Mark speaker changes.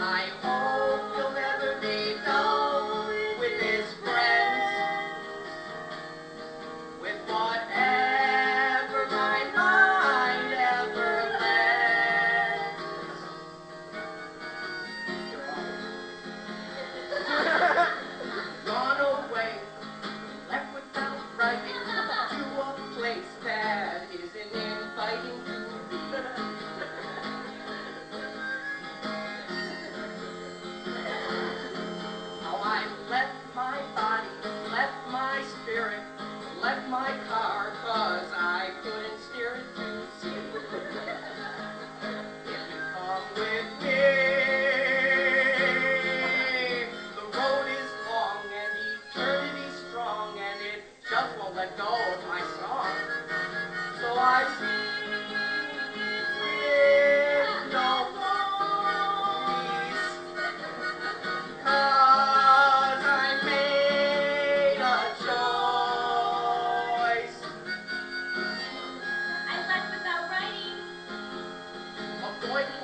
Speaker 1: I hope you'll never be dull with his friends, with whatever my mind ever lends. Gone away, left without writing, to a place that isn't inviting to be. How I left my body, left my spirit, left my car, 'cause I couldn't steer it to sea. If you come with me, the road is long and eternity strong, and it just won't let go of my song. So I sing with no voice, 'cause I made a choice.
Speaker 2: I left without writing.
Speaker 1: Avoiding